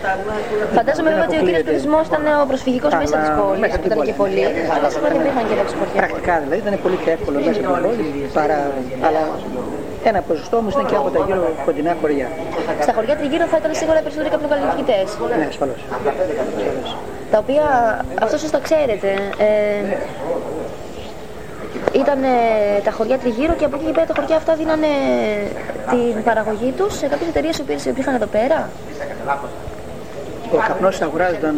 Φαντάζομαι βέβαια ότι ο κύριος πληθυσμός ήταν ο προσφυγικός μέσα της πόλης, που ήταν και πολλοί. Αλλά σίγουρα δεν υπήρχαν και έξω χωριά. Πρακτικά δηλαδή ήταν πολύ πιο εύκολο μέσα από την πόλη, αλλά ένα ποσοστό όμως ήταν και από τα γύρω κοντινά χωριά. Στα χωριά τριγύρω θα ήταν σίγουρα οι περισσότεροι καπνοκαλλιεργητές. Ναι, ασφαλώς. Τα οποία, αυτό σας το ξέρετε, ήταν τα χωριά τριγύρω και από εκεί και πέρα τα χωριά αυτά δίνανε την παραγωγή τους σε κάποιες εταιρείες οι οποίες υπήρχαν εδώ πέρα. Ο καπνός αγοράζονταν,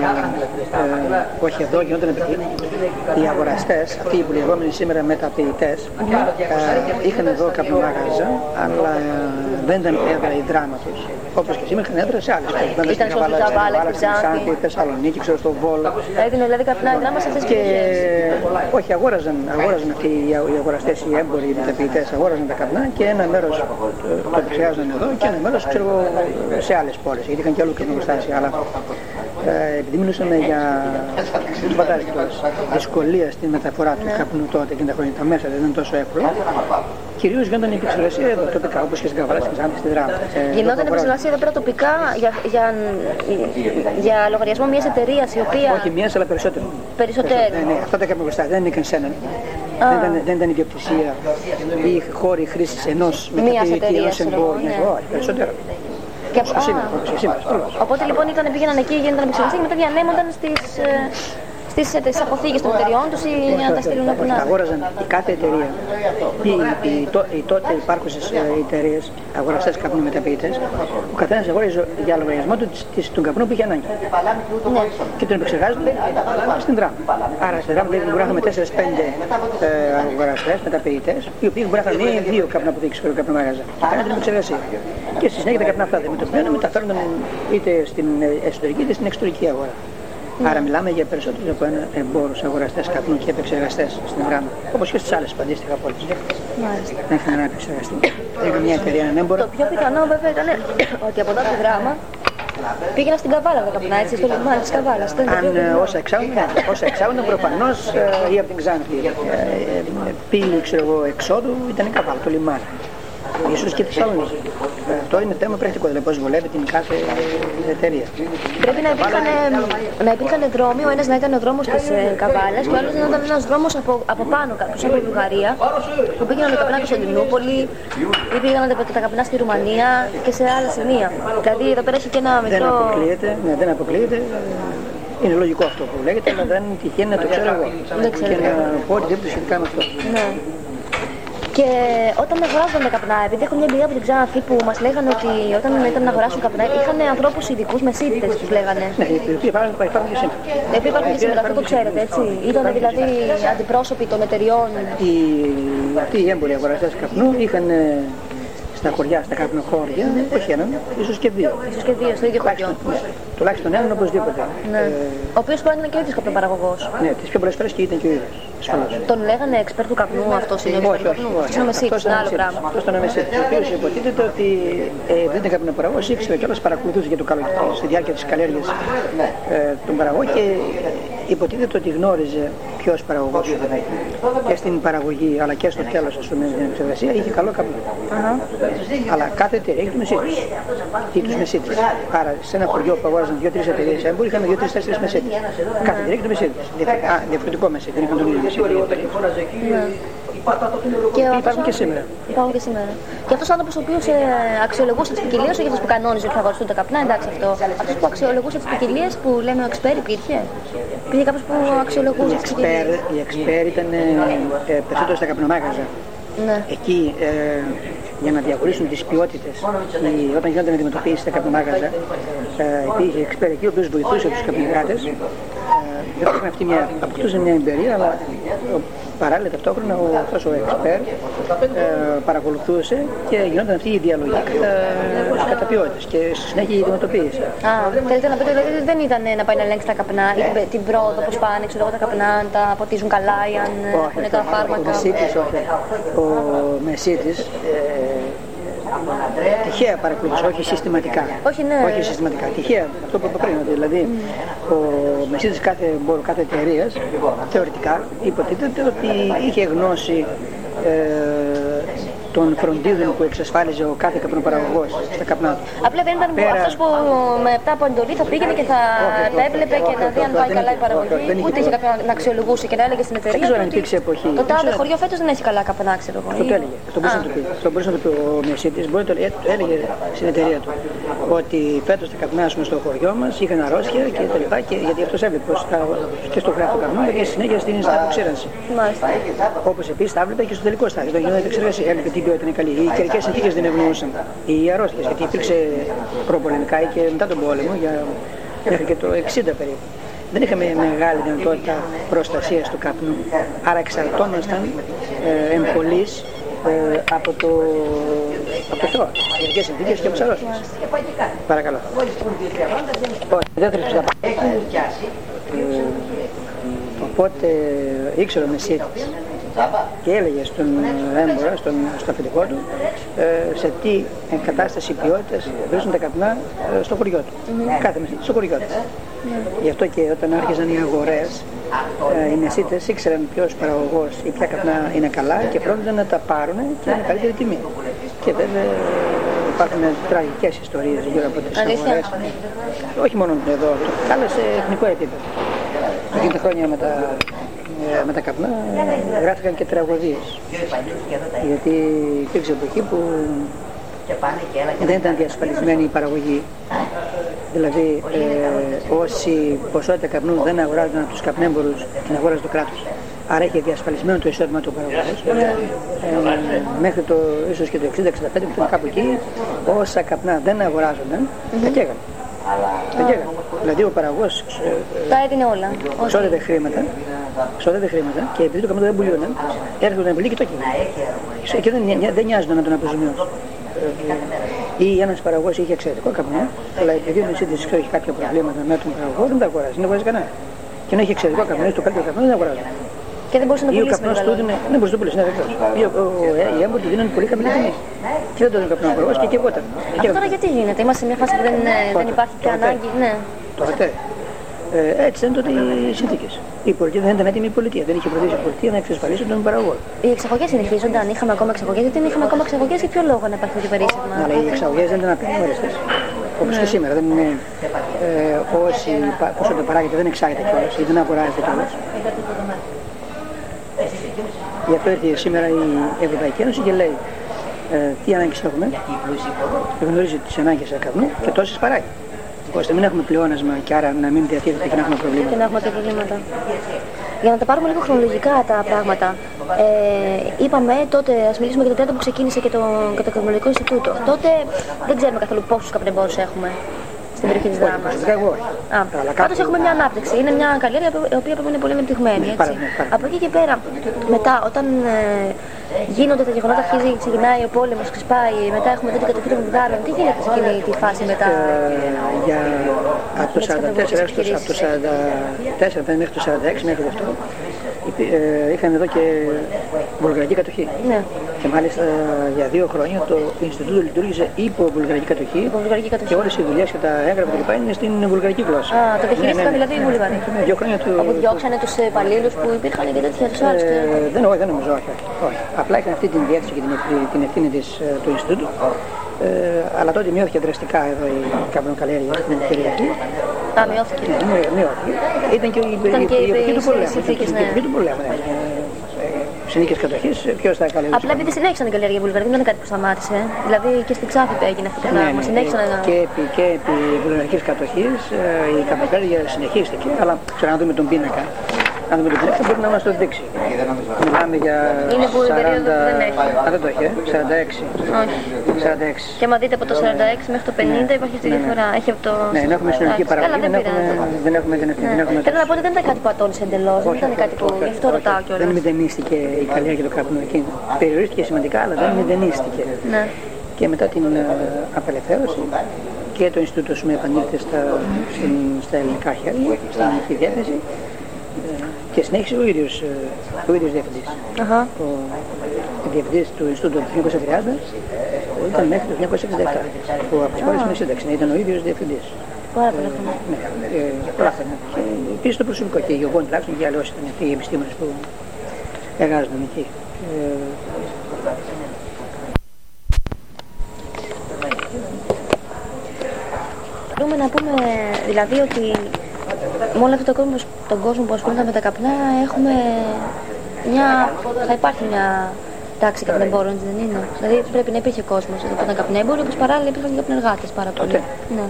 όχι εδώ, γινόταν οι αγοραστές, αυτοί οι λεγόμενοι σήμερα μεταποιητές, είχαν εδώ καπνομάγαζα, αλλά δεν ήταν έδρα η δράμα τους. Όπως και σήμερα είχαν έδρα σε άλλες πόλεις. Ήταν στο Καβάλα, στη Ξάνθη, Θεσσαλονίκη, ξέρω, στο Βόλο. Έδινε δηλαδή καπνά η δράμα σε αυτές τις περιοχές. Όχι, αγόραζαν αυτοί οι αγοραστές, οι έμποροι, οι μεταποιητές, αγόραζαν τα καπνά και ένα μέρος το επεξεργάζονταν εδώ και ένα μέρος σε άλλες πόλεις, γιατί είχαν και άλλο καπνοστάσια. Αλλά επειδή μιλούσαμε για δυσκολία στην μεταφορά του καπνού τότε και τα χρόνια, τα μέσα δεν ήταν τόσο εύκολο, κυρίως γινόταν η επεξεργασία εδώ τοπικά, όπως και στην Καβάλα, στην Ξάνθη, στη Δράμα. Γινόταν η επεξεργασία εδώ πέρα τοπικά για λογαριασμό μιας εταιρείας η οποία... Όχι μιας, αλλά περισσότερο. Περισσότερο. Ναι, αυτά τα καπνοστάσια δεν ανήκαν σε έναν. Δεν ήταν ιδιοκτησία ή χώροι χρήσης ενός μεταποιητή, ενός εμπόρου. Όχι, περισσότερο. Οπότε λοιπόν πήγαιναν εκεί, γίνονταν επεξεργασία και μετά διανέμονταν στις αποθήκες των εταιριών τους ή για να τα στείλουν από να... Αγόραζαν κάθε εταιρεία, οι τότε υπάρχουσες εταιρείες, αγοραστές καπνού μεταποιητές, ο καθένας αγόραζε για λογαριασμό του τον καπνό που είχε ανάγκη. Ναι. Και τον επεξεργάζονται στην Δράμα. Άρα στην Δράμα μπορεί να έχουμε 4-5 αγοραστές μεταποιητές, οι οποίοι μπορεί να είχαν μία ή 2 καπνοαποθήκες και καπνομάγαζα. Και κάνουν την επεξεργασία. Και στη συνέχεια τα καπνά αυτά δεν μεταφέρονταν είτε στην εσωτερική είτε στην εξωτερική αγορά. Άρα μιλάμε για περισσότερους από εμπόρους, αγοραστές καπνού και επεξεργαστές στην Δράμα, όπως και στις άλλες αντίστοιχα πόλεις. Μάλιστα. Δεν είχαν ένα επεξεργαστή. Είχαν μια εταιρεία, έναν έμπορο. Το πιο πιθανό βέβαια ήταν ότι από εδώ από τη Δράμα πήγαινα στην Καβάλα τα καπνά, έτσι, στο λιμάνι της Καβάλας. Αν όσα εξάγονταν προφανώς ή από την Ξάνθη, πύλη εξόδου ήταν η Καβάλα, το λιμάνι. Ίσως και Θεσσαλονίκη. Αυτό είναι θέμα πρακτικό, δηλαδή πώς βολεύει την κάθε εταιρεία. Πρέπει να υπήρχαν δρόμοι, ο ένας να ήταν ο δρόμος της Καβάλας και ο άλλος να ήταν ένας δρόμος από πάνω, κάπως από τη Βουλγαρία, που πήγαιναν τα καπνά στο Κωνσταντινούπολη ή πήγαιναν τα καπνά στη Ρουμανία και σε άλλα σημεία. Δηλαδή εδώ πέρα έχει και ένα μικρό... Δεν αποκλείεται. Είναι λογικό αυτό που λέγεται, αλλά δεν τυχαίνει να το ξέρω εγώ. Και να πω οτιδήποτε σχετικά με αυτό. Και όταν αγοράζονταν τα καπνά, επειδή έχω μια εμπειρία από την Ξάνθη που μας λέγανε ότι όταν ήταν να αγοράσουν καπνά, είχαν ανθρώπους ειδικούς μεσίτητες, τους λέγανε. Ναι, οι οποίοι υπάρχουν και σήμερα. Οι οποίοι υπάρχουν και σήμερα, αυτό το ξέρετε, έτσι. Ήταν δηλαδή αντιπρόσωποι των εταιριών. Αυτοί οι έμποροι αγοραστές καπνού είχαν στα χωριά, στα καπνοχώρια, όχι έναν, ίσως και 2. Ίσως και 2 στο ίδιο χωριό. Τουλάχιστον έναν οπωσδήποτε. Ναι. Ο οποίος μπορεί να είναι και ο ίδιος καπνοπαραγωγός. Ναι, τις πιο πολλές φορές και ήταν και ο ίδιος. Τον λέγανε εξπέρ του καπνού, αυτός είναι ο εξπέρ του καπνού. Αυτό είναι ο Μεσίτης, είναι άλλο πράγμα. Αυτός ήταν ο Μεσίτης, ο οποίος υποτίθεται ότι δεν ήταν καπνοπαραγωγός, ήξερε κιόλας, παρακολουθούσε για το καλοκαίρι, στη διάρκεια της καλλιέργειας τον παραγωγό και υποτίθεται ότι γνώριζε ποιος παραγωγός ήταν και στην παραγωγή αλλά και στο τέλος, ας πούμε, στην επεξεργασία είχε καλό καπνό. Αλλά κάθε εταιρεία έχει τους μεσίτες. Άρα σε ένα χωριό που αγόραζαν 2-3 εταιρείες έμποροι είχαμε 2-3-4 μεσίτες. Κάθε εταιρεία έχει τους μεσίτες. Διαφορετικό μεσίτη, δεν είχαν τον ίδιο μεσίτη. Υπάρχουν και σήμερα. Υπάρχουν και σήμερα. Και αυτός ο άνθρωπος ο οποίος αξιολογούσε τις ποικιλίες, όχι αυτός που κανόνιζε ότι θα αγοραστούν τα καπνά, εντάξει αυτό. Αυτός που αξιολογούσε τις ποικιλίες που λέμε ο εξπέρ υπήρχε. Υπήρχε κάποιος που αξιολογούσε τις ποικιλίες. Οι εξπέρ ήταν περισσότερο στα καπνομάγαζα. Εκεί για να διαχωρίσουν τις ποιότητες, όταν γινόταν αντιμετωπίσεις στα καπνομάγαζα, υπήρχε εξπέρ εκεί ο οποίος βοηθούσε τους καπνοκράτες. Αποκτούσαν μια εμπειρία, αλλά παράλληλα ταυτόχρονα αυτός ο εξπέρ παρακολουθούσε και γινόταν αυτή η διαλογή κατά ποιότητες και στη συνέχεια η αντιμετωπίση. Θέλετε να πείτε δηλαδή δεν ήταν να πάει να ελέγξει τα καπνά ή την πρόοδο, πώς πάνε, ξέρω εγώ, τα καπνά, αν τα ποτίζουν καλά ή αν έχουν τα φάρμακα. Ο Μεσίτης τυχαία παρακολουθούσε, όχι συστηματικά. Όχι συστηματικά. Τυχαία, αυτό που είπα πριν, δηλαδή ο Μεσίτης κάθε εταιρείας θεωρητικά υποτίθεται ότι είχε γνώση των φροντίδων που εξασφάλιζε ο κάθε καπνοπαραγωγός στα καπνά του. Απλά δεν ήταν αυτός που μετά από εντολή θα πήγαινε και θα τα έβλεπε και να δει αν πάει καλά η παραγωγή. Ούτε είχε κάποιον να αξιολογούσε και να έλεγε στην εταιρεία. Δεν ξέρω αν υπήρξε εποχή. Το τάδε χωριό φέτος δεν έχει καλά καπνά, ξέρω εγώ. Αυτό το έλεγε. Αυτό μπορούσε να το πει ο Μεσίτης. Έλεγε στην εταιρεία του ότι φέτος τα καπνά στο χωριό μας είχαν αρρώστια και τα λοιπά. Γιατί αυτός έβλεπε και στο γράφο καπνού και συνέχεια στην αποξήρανση. Όπως επίσης τα έβλεπε και στο τελικό στάδιο. Όταν γινόταν εξεργασία, έβλεπε τι ποιότητα είναι καλή. Οι καιρικές συνθήκες δεν ευνοούσαν. Οι αρρώστιες, γιατί υπήρξε προπολεμικά και μετά τον πόλεμο, μέχρι και το 60 περίπου. Δεν είχαμε μεγάλη δυνατότητα προστασίας του καπνού. Άρα εξαρτώμασταν εμπολής από το Θεό, καιρικές συνθήκες και από τις αρρώστιες. Παρακαλώ. Δεν θέλω να πω. Οπότε ήξερε ο Μεσίτης και έλεγε στον έμπορα, στο αφεντικό του, σε τι κατάσταση ποιότητας βρίσκουν τα καπνά στο χωριό του. Κάθε Μεσίτη στο χωριό του. Γι' αυτό και όταν άρχιζαν οι αγορές, οι Μεσίτες ήξεραν ποιος παραγωγός ή ποια καπνά είναι καλά και φρόντιζαν να τα πάρουν και με καλύτερη τιμή. Και βέβαια υπάρχουν τραγικές ιστορίες γύρω από τις αγορές. Όχι μόνο εδώ, αλλά σε εθνικό επίπεδο. Εκείνη τα χρόνια με τα καπνά γράφηκαν και τραγωδίες. Γιατί υπήρξε εποχή που δεν ήταν διασφαλισμένη η παραγωγή. Δηλαδή όση ποσότητα καπνού δεν αγοράζονταν από τους καπνέμπορους, την αγόραζε το κράτος. Άρα είχε διασφαλισμένο το εισόδημα του παραγωγός. Μέχρι το ίσως και το 60-65 που κάπου εκεί, όσα καπνά δεν αγοράζονταν, τα καίγανε. Δηλαδή ο παραγωγός τα έδινε όλα. Ξόδευε χρήματα και επειδή το καπνό δεν πουλιόταν, έρχονταν να πουλεί και το έκανε. Και δεν νοιάζονταν να τον αποζημιώσει. Ή ένας παραγωγός είχε εξαιρετικό καπνό, αλλά επειδή ο Μεσίτης είχε κάποια προβλήματα με τον παραγωγό, δεν τα αγοράζει, δεν αγοράζει κανένα. Και να είχε εξαιρετικό καπνό, το καλύτερο καπνό δεν αγοράζει. Και δεν μπορούσε να πουλήσει. Ή ο καπνός του έδινε, δεν μπορούσε να πουλήσει, ναι, βεβαίως. Οι έμποροι του δίνανε πολύ χαμηλή τιμή. Και δεν τον καπνό ο παραγωγός και καιγόταν. Αυτό τώρα γιατί γίνεται, είμαστε σε μια φάση που δεν υπάρχει πια ανάγκη. Ναι. Τότε. Έτσι ήταν τότε οι συνθήκες. Η πολιτεία δεν ήταν έτοιμη η πολιτεία. Δεν είχε φροντίσει η πολιτεία να εξασφαλίσει τον παραγωγό. Οι εξαγωγές συνεχίζονταν, είχαμε ακόμα εξαγωγές. Γιατί δεν είχαμε ακόμα εξαγωγές, για ποιο λόγο να υπάρχει το περίσσευμα. Αλλά οι εξαγωγές δεν ήταν απεριόριστες. Όπως και σήμερα. Δεν είναι όσο το παράγεται δεν εξάγεται κιόλας ή δεν αγοράζεται κιόλας. Γι' αυτό ήρθε σήμερα η Ευρωπαϊκή Ένωση και λέει τι ανάγκες έχουμε. Γνωρίζει τις ανάγκες καπνού και τόσες παράγει. Ώστε να μην έχουμε πλεόνασμα και άρα να μην διαθέτεται και να έχουμε προβλήματα. Και να έχουμε προβλήματα. Για να τα πάρουμε λίγο χρονολογικά τα πράγματα. Είπαμε τότε, ας μιλήσουμε για το τέταρτο που ξεκίνησε και το Καπνολογικό Ινστιτούτο. Τότε δεν ξέρουμε καθόλου πόσους καπνεμπόρους έχουμε στην περιοχή της Δράμας. Πάντως έχουμε μια ανάπτυξη. Είναι μια καλλιέργεια η οποία είναι πολύ ανεπτυγμένη. Από εκεί και πέρα, μετά, όταν γίνονται τα γεγονότα, ξεκινάει ο πόλεμος, ξεσπάει, μετά έχουμε την κατοχή των Βουλγάρων. Τι γίνεται σε εκείνη τη φάση μετά? Από το 1944 μέχρι το 1946, μέχρι αυτό, είχαν εδώ και βουλγαρική κατοχή. Ναι. Και μάλιστα για 2 χρόνια το Ινστιτούτο λειτουργήσε υπό βουλγαρική κατοχή. Και όλες οι δουλειές και τα έγγραφα κλπ. Είναι στην βουλγαρική γλώσσα. Το διαχειρίστηκαν δηλαδή οι Βούλγαροι. 2 χρόνια του. Όπου διώξανε τους υπαλλήλους που υπήρχαν και τέτοια τους άλλους. Δεν νομίζω, όχι. Απλά είχαν αυτή την διεύθυνση και την ευθύνη του Ινστιτούτου. Αλλά τότε μειώθηκε δραστικά εδώ η καπνοκαλλιέργεια στην περιοχή. Μειώθηκε. Μειώθηκε. Ήταν και η εποχή του πολέμου. Συνήθειες κατοχής, ποιος θα καλλιεργήσει. Απλά επειδή συνέχισαν την καλλιέργεια βουλγαρική, δεν είναι κάτι που σταμάτησε. Δηλαδή και στην Ξάφη έγινε αυτό το πράγμα. Συνέχισαν να. Και επί βουλγαρικής κατοχής η καπνοκαλλιέργεια συνεχίστηκε. Αλλά ξέρω να δούμε τον πίνακα. Αν δούμε τον πίνακα μπορεί να μας το δείξει. Μιλάμε για. Είναι που η περίοδο δεν έχει. Δεν το έχει, 46. Όχι. 46. Και άμα δείτε από το 46 μέχρι το 50 υπάρχει αυτή η διαφορά. Έχει από το. Ναι, δεν έχουμε συνολική παραγωγή. Δεν έχουμε. Θέλω να πω ότι δεν ήταν κάτι που ατώνησε εντελώς. Δεν ήταν κάτι που. Γι' αυτό ρωτάω κιόλας. Δεν μηδενίστηκε η καλλιέργεια του καπνού εκείνη. Περιορίστηκε σημαντικά, αλλά δεν μηδενίστηκε. Ναι. Και μετά την απελευθέρωση και το Ινστιτούτο επανήλθε στα ελληνικά χέρια, στην ελληνική διεύθυνση. Και συνέχισε ο ίδιος διευθυντής. Ο διευθυντής του Ινστιτούτου το 1930 ήταν μέχρι το 1967 που απασχόλησε με σύνταξη. Ήταν ο ίδιος διευθυντής. Πάρα πολλά χρόνια. Ναι, πολλά χρόνια. Και επίσης το προσωπικό και οι γεγονοί τουλάχιστον και άλλοι όσοι ήταν αυτοί οι επιστήμονες που εργάζονταν εκεί. μπορούμε να πούμε δηλαδή ότι με όλο αυτόν τον κόσμο που ασχολούνται με τα καπνά θα υπάρχει μια τάξη καπνεμπόρων, δεν είναι? Δηλαδή πρέπει να υπήρχε κόσμος εδώ που ήταν καπνέμποροι, όπως παράλληλα υπήρχαν και καπνεργάτες πάρα πολλοί. Ναι.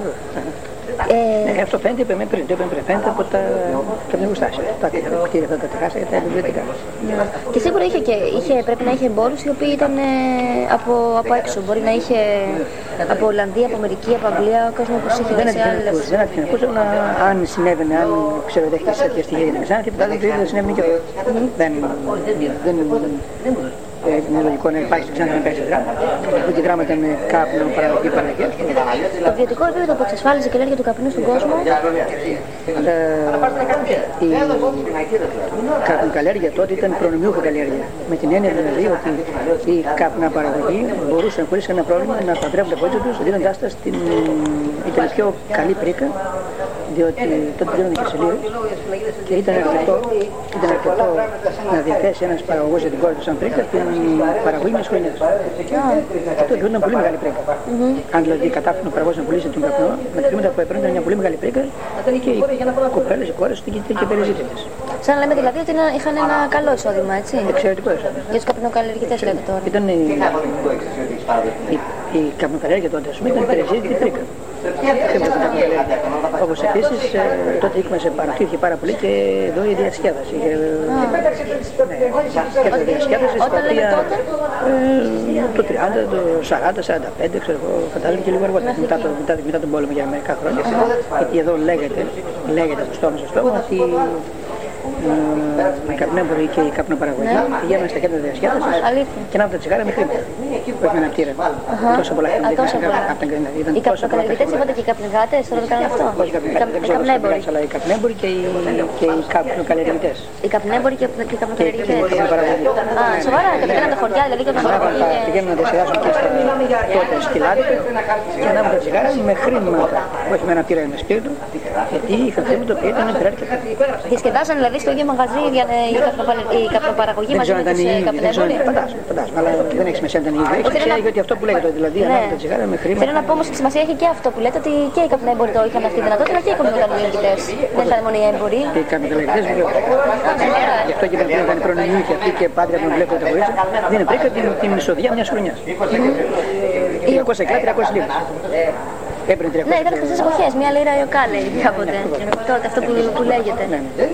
Αυτό φαίνεται, φαίνεται από τα καπνεργοστάσια, τα κτίρια αυτά τα τεράστια και τα βιβλιοτικά. Και σίγουρα πρέπει να είχε εμπόρους οι οποίοι ήταν από έξω. Μπορεί να είχε από Ολλανδία, από Αμερική, από Αγγλία, κόσμο που είχε δεν άτυχε να αν συνέβαινε, αν ξέρω ότι έχετε τέτοια στοιχεία για την Ξάνθη, που το ίδιο συνέβαινε και δεν είναι λογικό να υπάρχει στην Ξάνθη να παίξει δράμα. Ότι η δράμα ήταν κάπνο, παραγωγή, παραγωγή. Το βιωτικό επίπεδο που εξασφάλιζε η καλλιέργεια του καπνού στον κόσμο. Η καπνοκαλλιέργεια τότε ήταν προνομιούχα καλλιέργεια. Με την έννοια δηλαδή ότι η καπνά παραγωγή μπορούσαν χωρίς κανένα πρόβλημα να παντρεύουν τα πόδια τους, δίνοντάς τα στην πιο καλή πρίκα, διότι τότε δίνονται και σε λίγο και ήταν αρκετό να διαθέσει ένας παραγωγός για την κόρη του σαν πρίκα την παραγωγή μιας χρονιάς. Αυτό ήταν πολύ μεγάλη πρίκα. Αν δηλαδή κατάφερε ο παραγωγός να πουλήσει τον καπνό, με τα χρήματα που έπαιρνε μια πολύ μεγάλη πρίκα και οι κοπέλες, οι κόρες και περιζήτητες. Σαν να λέμε δηλαδή ότι είχαν ένα καλό εισόδημα, έτσι. Εξαιρετικό εισόδημα. Για τους καπνοκαλλιεργητές λέτε τώρα. Ήταν η καπνοκαλλιέργεια τότε, ας πούμε, ήταν περιζήτητη πρίκα. Όπως επίσης τότε είχε πάρα πολύ και εδώ η διασκέδαση. Και διασκέδαση στα οποία το 30, το 40, 45, ξέρω εγώ, φαντάζομαι και λίγο αργότερα, μετά τον πόλεμο για μερικά χρόνια. Γιατί εδώ λέγεται από στόμα στο στόμα ότι οι καπνέμποροι και οι καπνοπαραγωγοί πηγαίνουν στα κέντρα διασκέδασης και να από τα τσιγάρα με χρήματα. Όχι με ένα κτίριο. Τόσα πολλά χρήματα από τα γκρινάδια. Οι καπνοκαλλιεργητές είπατε και οι καπνεργάτες τώρα το κάνουν αυτό. Όχι οι καπνέμποροι, αλλά οι καπνέμποροι και οι καπνοκαλλιεργητές. Οι καπνέμποροι και οι καπνοκαλλιεργητές. Σοβαρά, κατακάναν τα χωριά, δηλαδή καπνοπαραγωγή. Πηγαίνουν να διασκεδάσουν και τότε σκυλάδικα και να από τα τσιγάρα με χρήματα. Όχι με ένα κτίριο με σπίτι του, γιατί είχαν χρήματα που ήταν υπεράρκετα. Διασκεδάσαν δηλαδή στο ίδιο μαγαζί για η καπνοπαραγωγή μαζί με τους καπνέμποροι. Φαντάζομαι, αλλά δεν έχει σημασία αν ήταν ίδιο. Έχει σημασία γιατί αυτό που λέγεται, δηλαδή ανάβει τα τσιγάρα με χρήματα. Θέλω να πω όμως ότι σημασία έχει και αυτό που λέτε, ότι και οι καπνέμποροι το είχαν αυτή τη δυνατότητα και οι καπνοκαλλιεργητές. Δεν ήταν μόνο οι έμποροι. Και οι καπνοκαλλιεργητές βεβαίως. Γι' αυτό και πρέπει να ήταν προνομιούχοι αυτοί και πάντρια που βλέπετε τα κορίτσια. Δίνει πρίκα την μισοδιά μιας χρονιάς. 200 κλά, 300 λίβες. Ναι, ήταν χρυσές εποχές, μια λίρα η οκάλε κάποτε. Τότε αυτό που λέγεται.